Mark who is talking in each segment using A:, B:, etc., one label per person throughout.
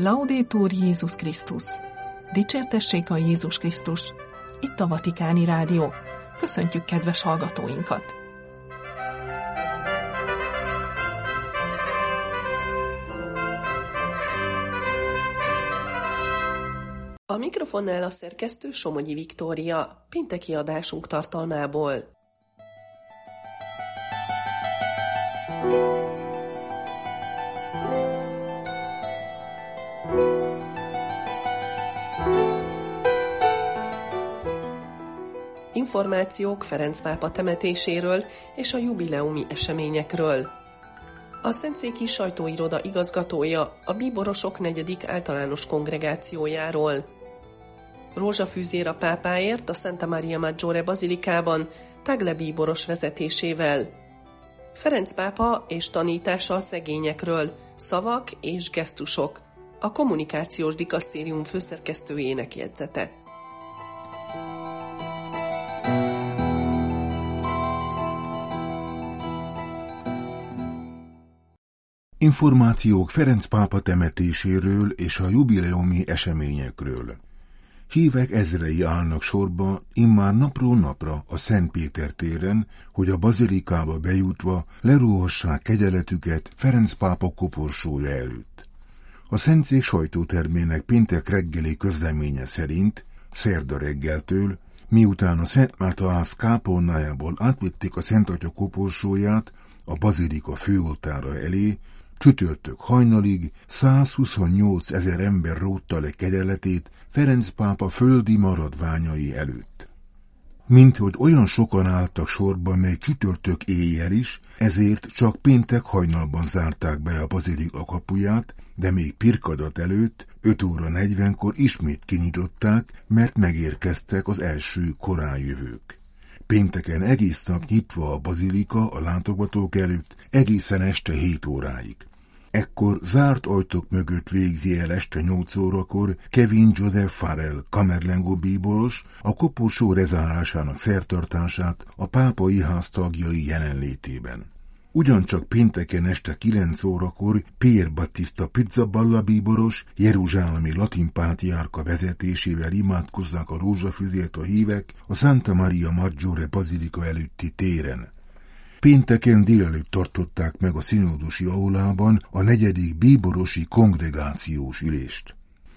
A: Laudetur Jézus Krisztus! Dicsértessék a Jézus Krisztus! Itt a Vatikáni Rádió. Köszöntjük kedves hallgatóinkat! A mikrofonnál a szerkesztő Somogyi Viktória, pénteki adásunk tartalmából. Információk Ferenc pápa temetéséről és a jubileumi eseményekről. A Szentszéki Sajtóiroda igazgatója a bíborosok 4. általános kongregációjáról. Rózsafűzér a pápáért a Santa Maria Maggiore bazilikában Tagle bíboros vezetésével. Ferenc pápa és tanítása a szegényekről, szavak és gesztusok. A kommunikációs dikasztérium főszerkesztőjének jegyzete.
B: Információk Ferenc pápa temetéséről és a jubileumi eseményekről. Hívek ezrei állnak sorba immár napról napra a Szent Péter téren, hogy a bazilikába bejutva lerúhassák kegyeletüket Ferenc pápa koporsója előtt. A Szentszék sajtótermének péntek reggeli közleménye szerint szerda reggeltől, miután a Szent Márta ház kápolnájából átvitték a Szent Atya koporsóját a bazilika főoltára elé, csütörtök hajnalig 128 000 ember rótta le kegyeletét Ferenc pápa földi maradványai előtt. Minthogy olyan sokan álltak sorba még csütörtök éjjel is, ezért csak péntek hajnalban zárták be a bazilika kapuját, de még pirkadat előtt 5:40-kor ismét kinyitották, mert megérkeztek az első koránjövők. Pénteken egész nap nyitva a bazilika a látogatók előtt, egészen este 7 óráig. Ekkor zárt ajtók mögött végzi el este 8 órakor Kevin Joseph Farrell Camerlengo bíboros a koporsó rezárásának szertartását a pápai ház tagjai jelenlétében. Ugyancsak pénteken este 9 órakor Pier Battista Pizzaballa bíboros jeruzsálemi latin pátriárka vezetésével imádkozzák a rózsafüzért a hívek a Santa Maria Maggiore bazilika előtti téren. Pénteken délelőtt tartották meg a színódusi aulában a 4. bíborosi kongregációs ülést.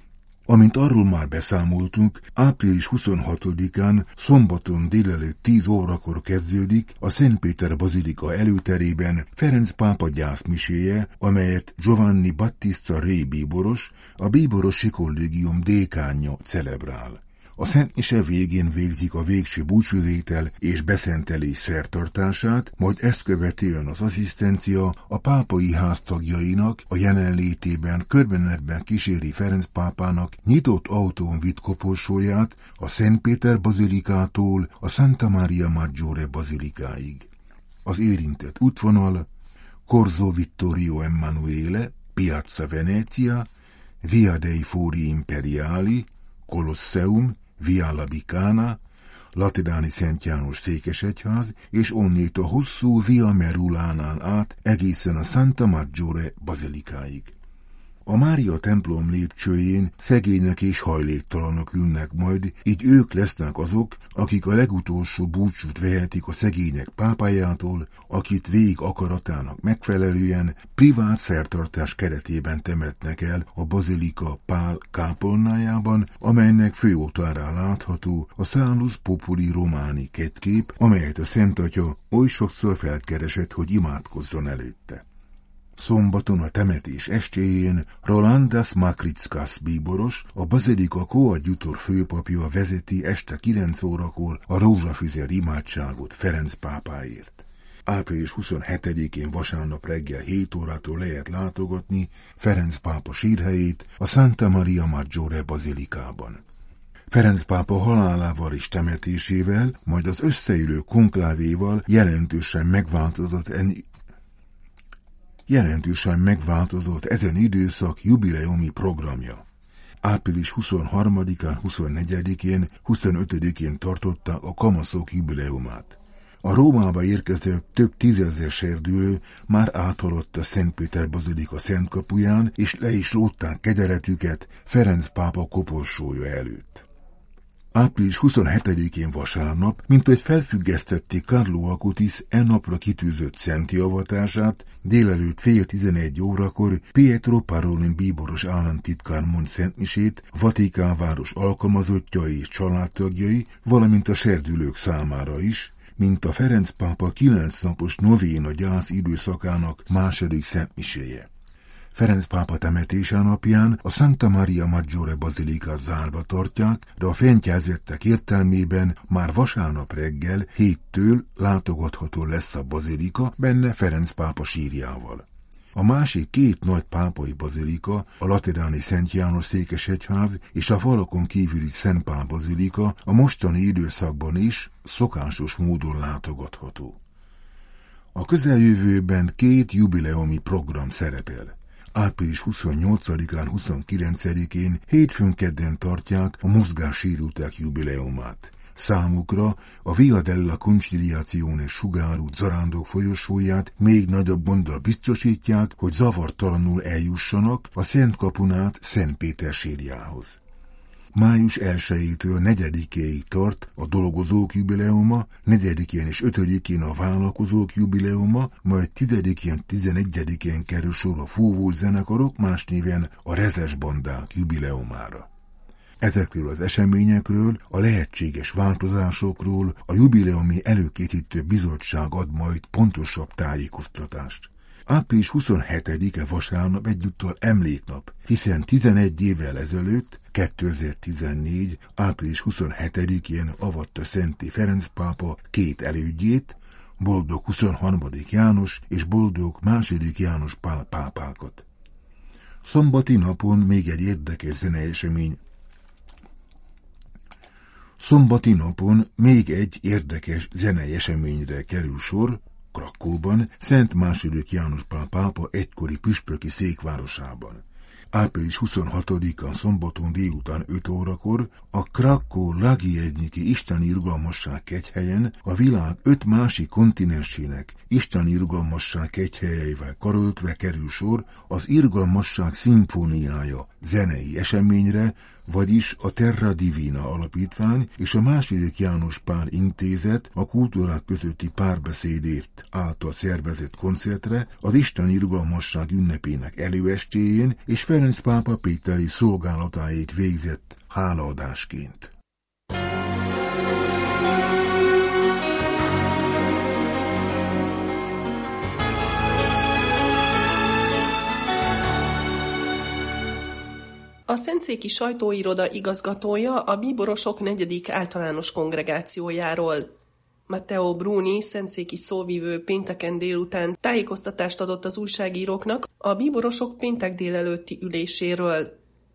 B: Amint arról már beszámoltunk, április 26-án szombaton délelőtt 10 órakor kezdődik a Szent Péter bazilika előterében Ferenc pápa gyászmiséje, amelyet Giovanni Battista Re bíboros, a bíborosi kollégium dékánja celebrál. A Szent Mise végén végzik a végső búcsúvétel és beszentelés szertartását, majd ezt követően az asszisztencia a pápai ház tagjainak a jelenlétében körbenetben kíséri Ferenc pápának nyitott autón vitt koporsóját a Szent Péter bazilikától a Santa Maria Maggiore bazilikáig. Az érintett útvonal Corso Vittorio Emanuele, Piazza Venezia, Via dei Fori Imperiali, Colosseum, Via Labicana, Lateráni Szent János székesegyház, és onnét a hosszú Via Merulánán át egészen a Santa Maggiore bazilikáig. A Mária templom lépcsőjén szegények és hajléktalanok ülnek majd, így ők lesznek azok, akik a legutolsó búcsút vehetik a szegények pápájától, akit végig akaratának megfelelően privát szertartás keretében temetnek el a bazilika Pál kápolnájában, amelynek főoltárán látható a Salus Populi Romani kettkép, amelyet a Szent Atya oly sokszor felkeresett, hogy imádkozzon előtte. Szombaton a temetés estéjén Rolandas Makrickas bíboros, a bazilika koadjutor főpapja vezeti este 9 órakor a rózsafüzér imádságot Ferenc pápáért. Április 27-én vasárnap reggel 7 órától lehet látogatni Ferenc pápa sírhelyét a Santa Maria Maggiore bazilikában. Ferenc pápa halálával és temetésével, majd az összeillő konklávéval jelentősen megváltozott ezen időszak jubileumi programja. Április 23-án, 24-én, 25-én tartották a kamaszok jubileumát. A Rómába érkező több tízezer serdülő már áthalott a Szent Péter bazilika szent kapuján, és le is rótták kegyeletüket Ferenc pápa koporsója előtt. Április 27-én vasárnap, minthogy felfüggesztették Carlo Acutis napra kitűzött szenti avatását, délelőtt 10:30 Pietro Parolin bíboros államtitkár mond szentmisét Vatikán város alkalmazottjai és családtagjai, valamint a serdülők számára is, mint a Ferenc pápa 9 napos novéna gyász időszakának második szentmiséje. Ferenc pápa temetése napján a Santa Maria Maggiore bazilikát zárva tartják, de a fentjelzettek értelmében már vasárnap reggel 7-től látogatható lesz a bazilika benne Ferenc pápa sírjával. A másik 2 nagy pápai bazilika, a lateráni Szent János székesegyház és a falakon kívüli Szent Pál bazilika a mostani időszakban is szokásos módon látogatható. A közeljövőben 2 jubileumi program szerepel. Április 28-án, 29-én hétfőn-kedden tartják a mozgássérültek jubileumát. Számukra a Via della Conciliazione sugárút zarándok folyosóját még nagyobb gonddal biztosítják, hogy zavartalanul eljussanak a Szent kapun át Szent Péter sírjához. Május 1-től 4-éig tart a dolgozók jubileuma, 4-én és 5-én a vállalkozók jubileuma, majd 10-én, 11-én kerül sor a fúvós zenekarok, más néven a rezes bandák jubileumára. Ezekről az eseményekről, a lehetséges változásokról a jubileumi előkészítő bizottság ad majd pontosabb tájékoztatást. Április 27-e vasárnap egyúttal emléknap, hiszen 11 évvel ezelőtt, 2014. április 27-én avatta szentté Ferenc pápa 2 elődjét, boldog 23. János és boldog 2. János Pál pápákat. Szombati napon még egy érdekes zenei eseményre kerül sor, Krakóban, Szent II. János Pál pápa egykori püspöki székvárosában. Április 26-án szombaton délután 5 órakor a Krakó-Lagiednyiki isteni irgalmasság kegyhelyen a világ 5 másik kontinensének isteni irgalmasság kegyhelyeivel karöltve kerül sor az Irgalmasság szimfóniája zenei eseményre, vagyis a Terra Divina alapítvány és a II. János Pál intézet a kultúrák közötti párbeszédért által szervezett koncertre az Isten irgalmasság ünnepének előestéjén és Ferenc pápa péteri szolgálatáért végzett hálaadásként.
A: A Szentszéki Sajtóiroda igazgatója a bíborosok 4. általános kongregációjáról. Matteo Bruni, szentszéki szóvivő pénteken délután tájékoztatást adott az újságíróknak a bíborosok péntek délelőtti üléséről.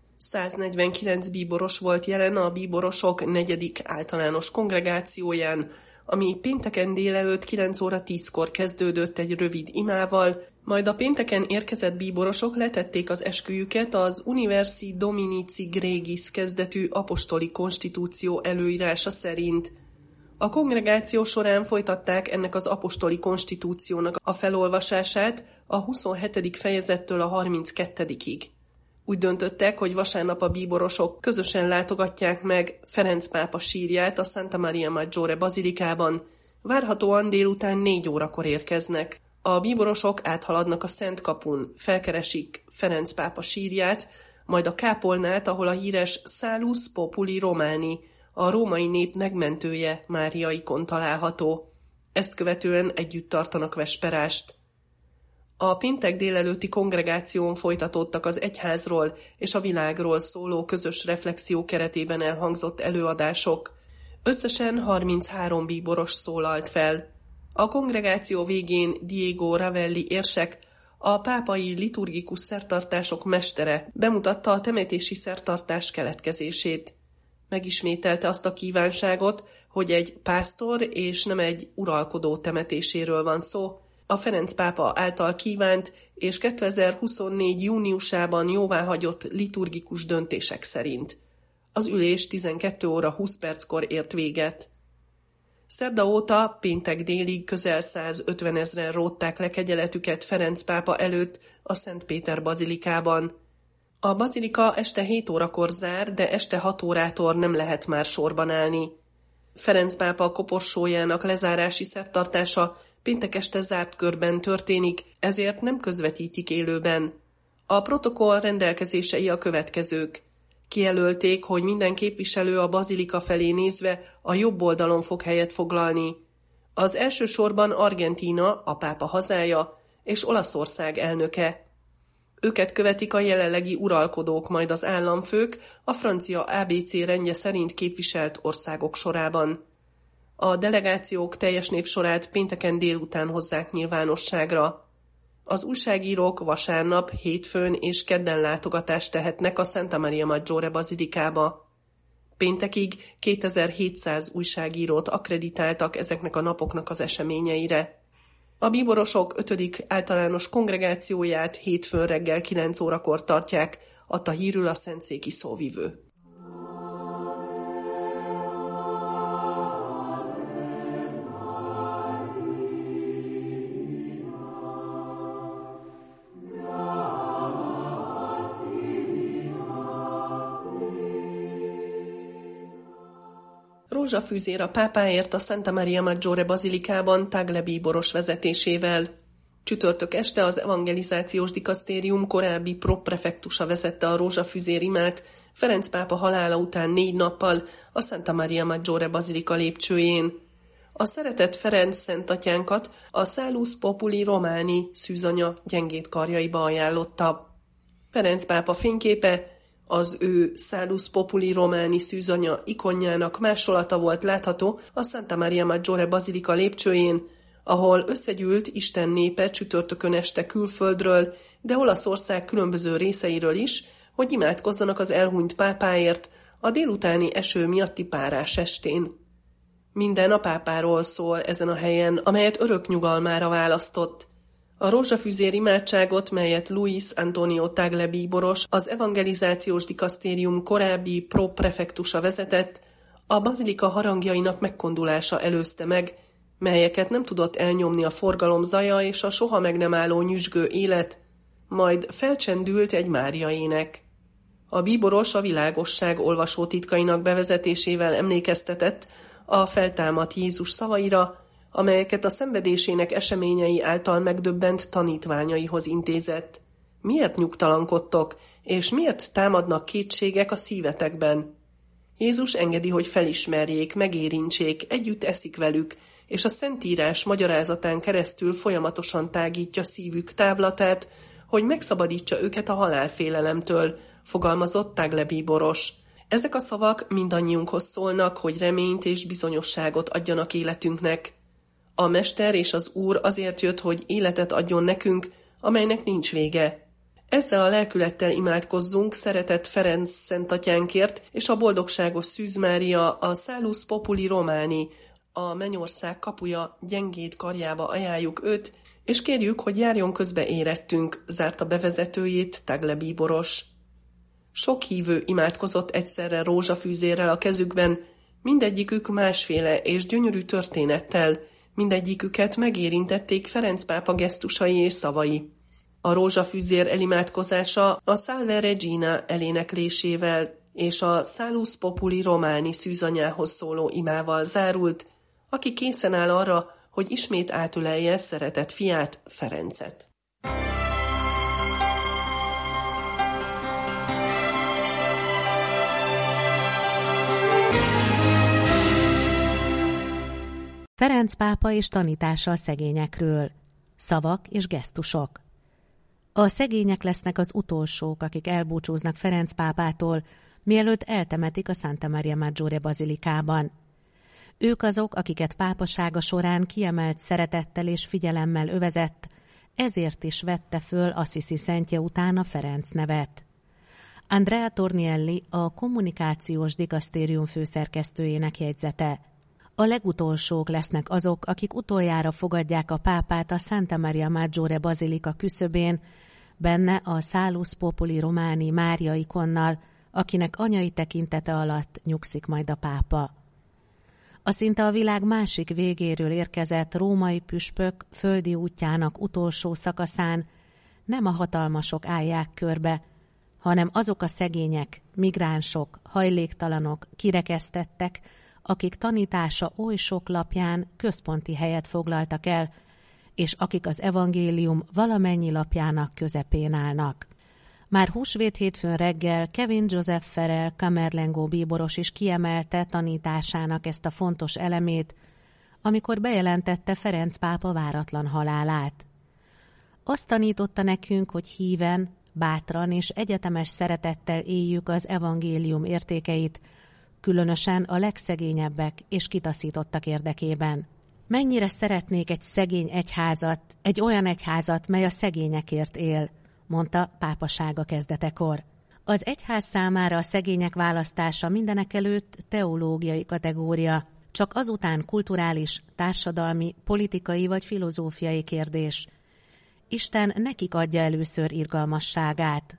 A: 149 bíboros volt jelen a bíborosok 4. általános kongregációján, ami pénteken délelőtt 9:10 kezdődött egy rövid imával, majd a pénteken érkezett bíborosok letették az esküjüket az Universi Dominici Gregis kezdetű apostoli konstitúció előírása szerint. A kongregáció során folytatták ennek az apostoli konstitúciónak a felolvasását a 27. fejezettől a 32-ig. Úgy döntöttek, hogy vasárnap a bíborosok közösen látogatják meg Ferenc pápa sírját a Santa Maria Maggiore bazilikában. Várhatóan délután 4 órakor érkeznek. A bíborosok áthaladnak a Szent kapun, felkeresik Ferenc pápa sírját, majd a kápolnát, ahol a híres Salus Populi Romani, a római nép megmentője Máriaikon található. Ezt követően együtt tartanak vesperást. A péntek délelőtti kongregáción folytatódtak az egyházról és a világról szóló közös reflexió keretében elhangzott előadások. Összesen 33 bíboros szólalt fel. A kongregáció végén Diego Ravelli érsek, a pápai liturgikus szertartások mestere bemutatta a temetési szertartás keletkezését. Megismételte azt a kívánságot, hogy egy pásztor és nem egy uralkodó temetéséről van szó, a Ferenc pápa által kívánt és 2024. júniusában jóváhagyott liturgikus döntések szerint. Az ülés 12:20 ért véget. Szerda óta péntek délig közel 150 000 rótták le kegyeletüket Ferenc pápa előtt a Szent Péter bazilikában. A bazilika este 7 órakor zár, de este 6 órától nem lehet már sorban állni. Ferenc pápa koporsójának lezárási szertartása péntek este zárt körben történik, ezért nem közvetítik élőben. A protokoll rendelkezései a következők. Kijelölték, hogy minden képviselő a bazilika felé nézve a jobb oldalon fog helyet foglalni. Az első sorban Argentína, a pápa hazája, és Olaszország elnöke. Őket követik a jelenlegi uralkodók, majd az államfők a francia ABC rendje szerint képviselt országok sorában. A delegációk teljes névsorát pénteken délután hozzák nyilvánosságra. Az újságírók vasárnap, hétfőn és kedden látogatást tehetnek a Santa Maria Maggiore bazilikába. Péntekig 2700 újságírót akkreditáltak ezeknek a napoknak az eseményeire. A bíborosok 5. általános kongregációját hétfőn reggel 9 órakor tartják, adta hírül a szentszéki szóvivő. Rózsafűzér a pápáért a Santa Maria Maggiore bazilikában Tagle bíboros vezetésével. Csütörtök este az evangelizációs dikasztérium korábbi proprefektusa vezette a rózsafűzér imát Ferenc pápa halála után 4 nappal a Santa Maria Maggiore bazilika lépcsőjén. A szeretett Ferenc szentatyánkat a Salus Populi Romani szűzanya gyengét karjaiba ajánlotta. Ferenc pápa fényképe az ő Salus Populi Romani szűzanya ikonjának másolata volt látható a Santa Maria Maggiore bazilika lépcsőjén, ahol összegyűlt Isten népe csütörtökön este külföldről, de Olaszország különböző részeiről is, hogy imádkozzanak az elhunyt pápáért a délutáni eső miatti párás estén. Minden a pápáról szól ezen a helyen, amelyet örök nyugalmára választott. A rózsafűzér imádságot, melyet Luis Antonio Tagle bíboros, az evangelizációs dikasztérium korábbi proprefektusa vezetett, a bazilika harangjainak megkondulása előzte meg, melyeket nem tudott elnyomni a forgalom zaja és a soha meg nem álló nyüzsgő élet, majd felcsendült egy Mária ének. A bíboros a világosság olvasó titkainak bevezetésével emlékeztetett a feltámadt Jézus szavaira, amelyeket a szenvedésének eseményei által megdöbbent tanítványaihoz intézett. Miért nyugtalankodtok, és miért támadnak kétségek a szívetekben? Jézus engedi, hogy felismerjék, megérintsék, együtt eszik velük, és a Szentírás magyarázatán keresztül folyamatosan tágítja szívük távlatát, hogy megszabadítsa őket a halálfélelemtől, fogalmazott Tagle bíboros. Ezek a szavak mindannyiunkhoz szólnak, hogy reményt és bizonyosságot adjanak életünknek. A Mester és az Úr azért jött, hogy életet adjon nekünk, amelynek nincs vége. Ezzel a lelkülettel imádkozzunk szeretett Ferenc szentatyánkért, és a boldogságos Szűz Mária, a Salus Populi Romani, a mennyország kapuja gyengéd karjába ajánljuk őt, és kérjük, hogy járjon közbe érettünk, zárta bevezetőjét Tagle bíboros. Sok hívő imádkozott egyszerre rózsafűzérrel a kezükben, mindegyikük másféle és gyönyörű történettel, mindegyiküket megérintették Ferenc pápa gesztusai és szavai. A rózsafűzér elimádkozása a Salve Regina eléneklésével és a Salus Populi Romani szűzanyához szóló imával zárult, aki készen áll arra, hogy ismét átölelje szeretett fiát, Ferencet.
C: Ferenc pápa és tanítása a szegényekről. Szavak és gesztusok. A szegények lesznek az utolsók, akik elbúcsúznak Ferenc pápától, mielőtt eltemetik a Santa Maria Maggiore bazilikában. Ők azok, akiket pápasága során kiemelt szeretettel és figyelemmel övezett, ezért is vette föl Assisi szentje után a Ferenc nevet. Andrea Tornielli, a kommunikációs dikasztérium főszerkesztőjének jegyzete. A legutolsók lesznek azok, akik utoljára fogadják a pápát a Santa Maria Maggiore bazilika küszöbén, benne a Salus Populi Romani Mária ikonnal, akinek anyai tekintete alatt nyugszik majd a pápa. A szinte a világ másik végéről érkezett római püspök földi útjának utolsó szakaszán nem a hatalmasok állják körbe, hanem azok a szegények, migránsok, hajléktalanok, kirekesztettek, akik tanítása oly sok lapján központi helyet foglaltak el, és akik az evangélium valamennyi lapjának közepén állnak. Már húsvét hétfőn reggel Kevin Joseph Farrell kamerlengó bíboros is kiemelte tanításának ezt a fontos elemét, amikor bejelentette Ferenc pápa váratlan halálát. Azt tanította nekünk, hogy híven, bátran és egyetemes szeretettel éljük az evangélium értékeit, különösen a legszegényebbek és kitaszítottak érdekében. Mennyire szeretnék egy szegény egyházat, egy olyan egyházat, mely a szegényekért él, mondta pápasága kezdetekor. Az egyház számára a szegények választása mindenekelőtt teológiai kategória, csak azután kulturális, társadalmi, politikai vagy filozófiai kérdés. Isten nekik adja először irgalmasságát.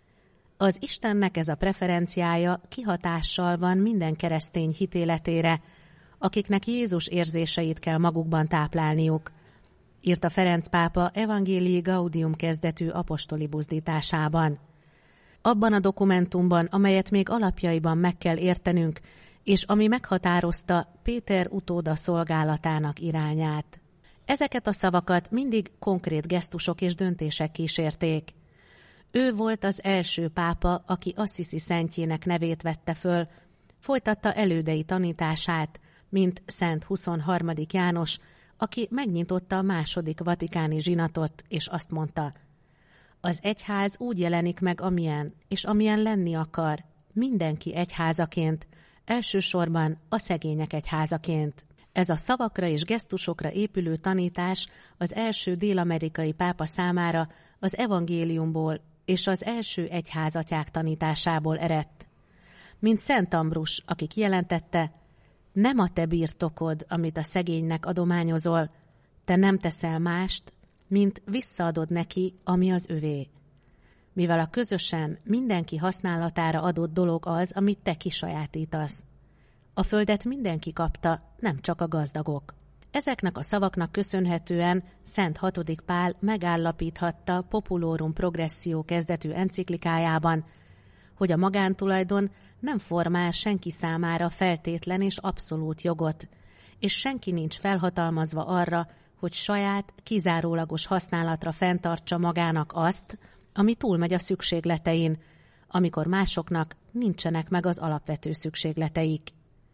C: Az Istennek ez a preferenciája kihatással van minden keresztény hitéletére, akiknek Jézus érzéseit kell magukban táplálniuk, írta Ferenc pápa Evangelii Gaudium kezdetű apostoli buzdításában. Abban a dokumentumban, amelyet még alapjaiban meg kell értenünk, és ami meghatározta Péter utóda szolgálatának irányát. Ezeket a szavakat mindig konkrét gesztusok és döntések kísérték. Ő volt az első pápa, aki Assisi szentjének nevét vette föl, folytatta elődei tanítását, mint Szent 23. János, aki megnyitotta a második vatikáni zsinatot, és azt mondta: az egyház úgy jelenik meg, amilyen, és amilyen lenni akar, mindenki egyházaként, elsősorban a szegények egyházaként. Ez a szavakra és gesztusokra épülő tanítás az első dél-amerikai pápa számára az evangéliumból és az első egyházatyák tanításából eredt. Mint Szent Ambrus, aki kijelentette: nem a te birtokod, amit a szegénynek adományozol, te nem teszel mást, mint visszaadod neki, ami az övé. Mivel a közösen mindenki használatára adott dolog az, amit te kisajátítasz. A földet mindenki kapta, nem csak a gazdagok. Ezeknek a szavaknak köszönhetően Szent 6. Pál megállapíthatta Populorum Progressio kezdetű enciklikájában, hogy a magántulajdon nem formál senki számára feltétlen és abszolút jogot, és senki nincs felhatalmazva arra, hogy saját, kizárólagos használatra fenntartsa magának azt, ami túlmegy a szükségletein, amikor másoknak nincsenek meg az alapvető szükségleteik.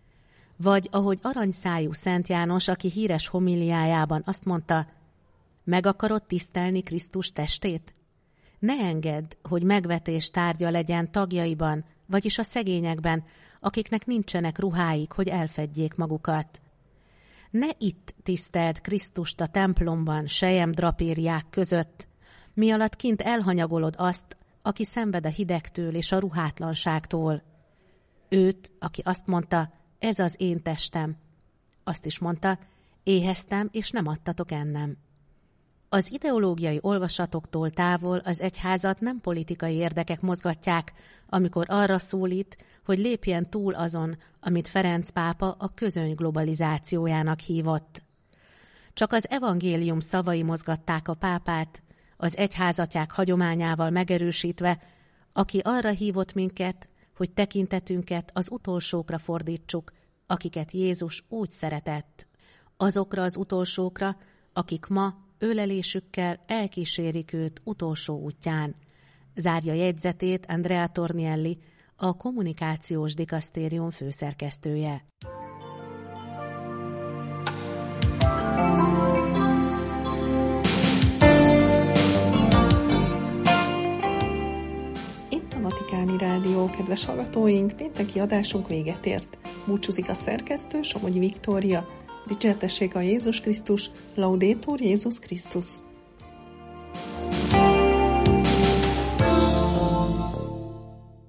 C: Vagy ahogy aranyszájú Szent János, aki híres homiliájában azt mondta: meg akarod tisztelni Krisztus testét? Ne engedd, hogy megvetés tárgya legyen tagjaiban, vagyis a szegényekben, akiknek nincsenek ruháik, hogy elfedjék magukat. Ne itt tiszteld Krisztust a templomban selyemdrapériák között, mi alatt kint elhanyagolod azt, aki szenved a hidegtől és a ruhátlanságtól. Őt, aki azt mondta: ez az én testem. Azt is mondta: éheztem, és nem adtatok ennem. Az ideológiai olvasatoktól távol az egyházat nem politikai érdekek mozgatják, amikor arra szólít, hogy lépjen túl azon, amit Ferenc pápa a közöny globalizációjának hívott. Csak az evangélium szavai mozgatták a pápát, az egyházatyák hagyományával megerősítve, aki arra hívott minket, hogy tekintetünket az utolsókra fordítsuk, akiket Jézus úgy szeretett. Azokra az utolsókra, akik ma ölelésükkel elkísérik őt utolsó útján. Zárja jegyzetét Andrea Tornielli, a kommunikációs dikasztérium főszerkesztője.
A: Itt a Vatikáni Rádió, kedves hallgatóink, pénteki adásunk véget ért. Búcsúzik a szerkesztő, Somogyi Viktória. Dicsértessék a Jézus Krisztus, Laudetur Jézus Krisztus.